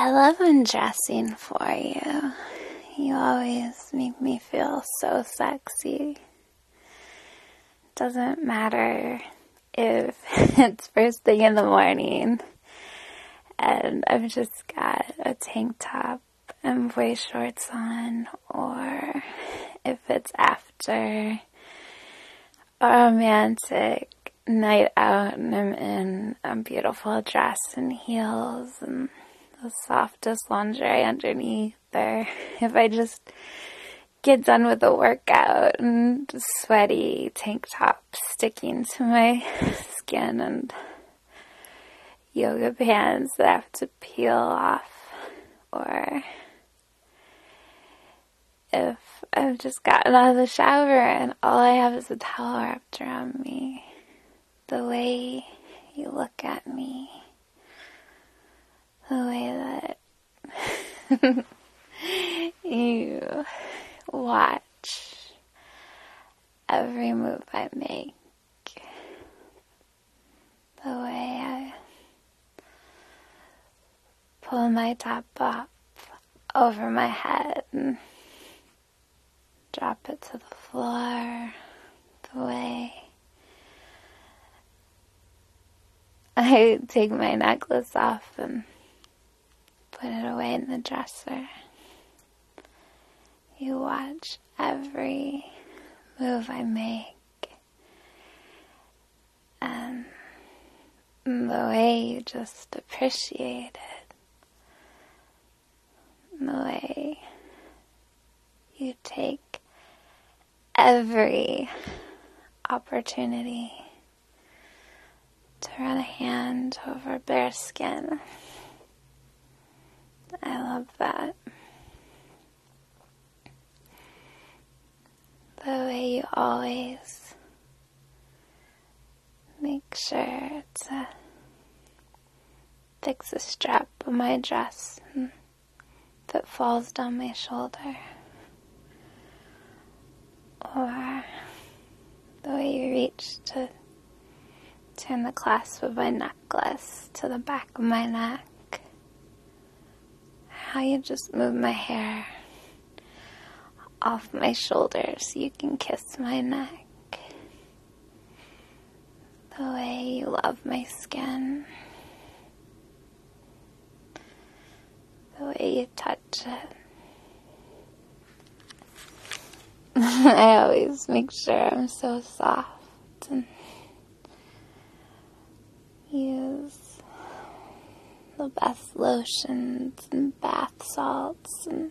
I love undressing for you. You always make me feel so sexy. Doesn't matter if it's first thing in the morning and I've just got a tank top and boy shorts on, or if it's after a romantic night out and I'm in a beautiful dress and heels and the softest lingerie underneath, or if I just get done with a workout and sweaty tank top sticking to my skin and yoga pants that have to peel off, or if I've just gotten out of the shower and all I have is a towel wrapped around me. The way you look at me, the way that you watch every move I make, the way I pull my top up over my head and drop it to the floor, the way I take my necklace off and put it away in the dresser. You watch every move I make, and the way you just appreciate it, and the way you take every opportunity to run a hand over bare skin. I love that. The way you always make sure to fix a strap of my dress if it falls down my shoulder. Or the way you reach to turn the clasp of my necklace to the back of my neck. How you just move my hair off my shoulders so you can kiss my neck. The way you love my skin. The way you touch it. I always make sure I'm so soft and use the best lotions and bath salts and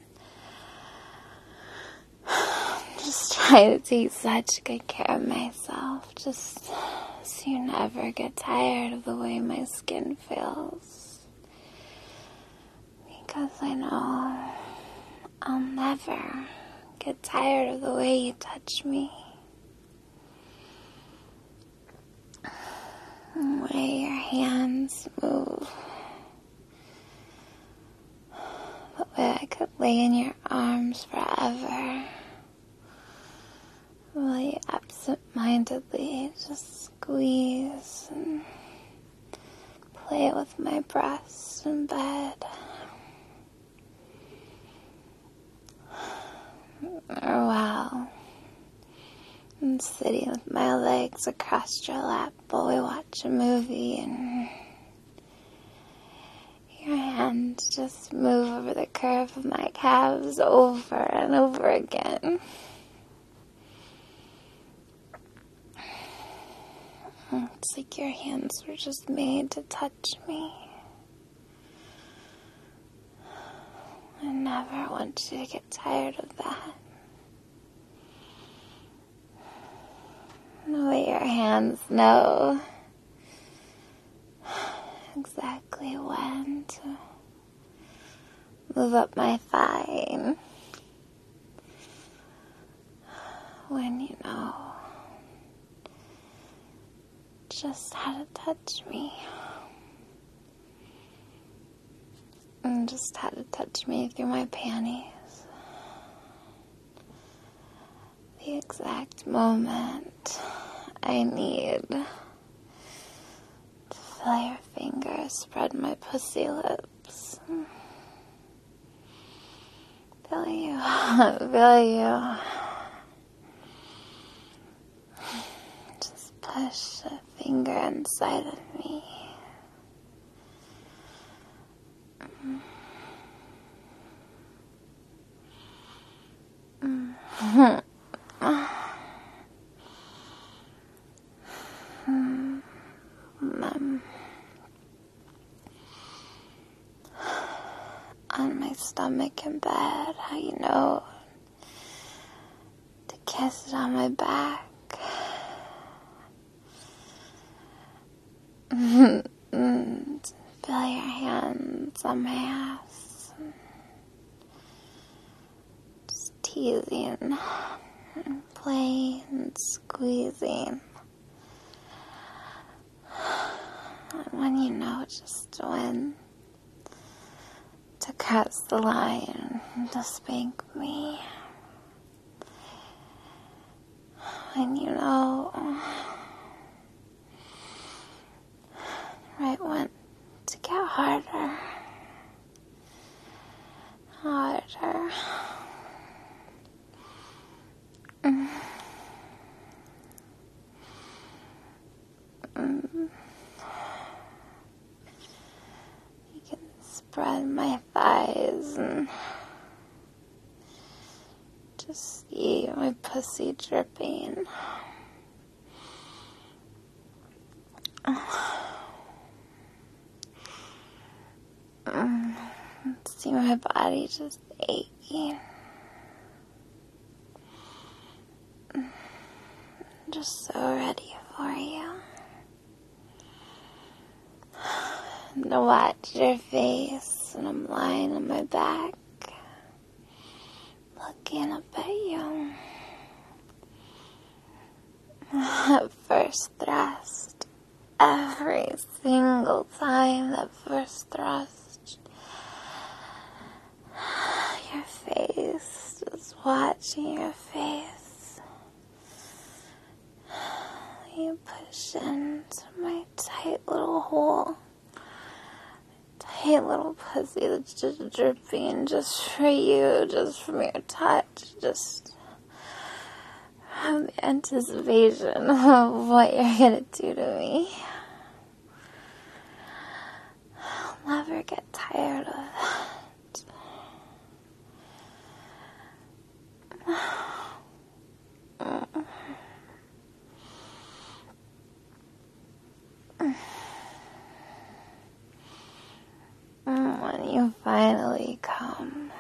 just try to take such good care of myself, just so you never get tired of the way my skin feels. Because I know I'll never get tired of the way you touch me. The way your hands move. The way I could lay in your arms forever. The way you absent-mindedly just squeeze and play with my breasts in bed. Or while I'm sitting with my legs across your lap while we watch a movie and your hands just move over the curve of my calves over and over again. It's like your hands were just made to touch me. I never want you to get tired of that. The way your hands know exactly when to move up my thigh. When you know just how to touch me. And just how to touch me through my panties. The exact moment I need to feel your fingers spread my pussy lips. feel you. I feel you. Just push a finger inside of me. On my stomach in bed, how you know to kiss it on my back. Feel your hands on my ass. Just teasing and playing and squeezing. And when you know just when to cross the line to spank me. When you know right when to get harder. Harder. You can spread my thighs and just see my pussy dripping. See my body just aching. Just so ready for you. And to watch your face, and I'm lying on my back, looking up at you. That first thrust, every single time that first thrust, your face, just watching your face. You push into my tight little hole. Tight little pussy that's just dripping just for you, just from your touch, just from the anticipation of what you're gonna do to me. I'll never get tired of that. When you finally come,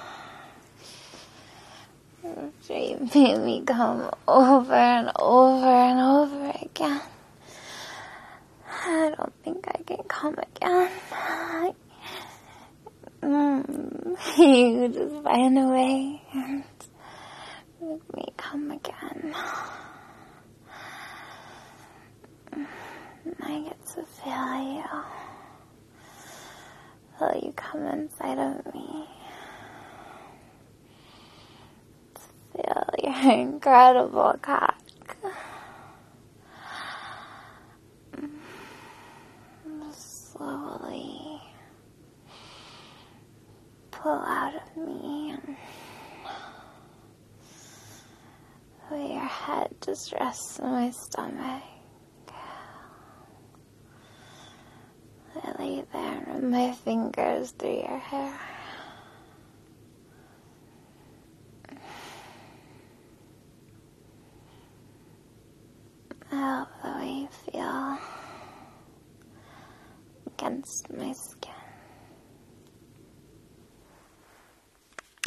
after you made me come over and over and over again, I don't think I can come again. You just find a way and make me come again. I get to feel you. Feel you come inside of me. Feel your incredible cock. Slowly pull out of me and feel your head just rests on my stomach. I lay there and run my fingers through your hair. I love the way you feel against my skin.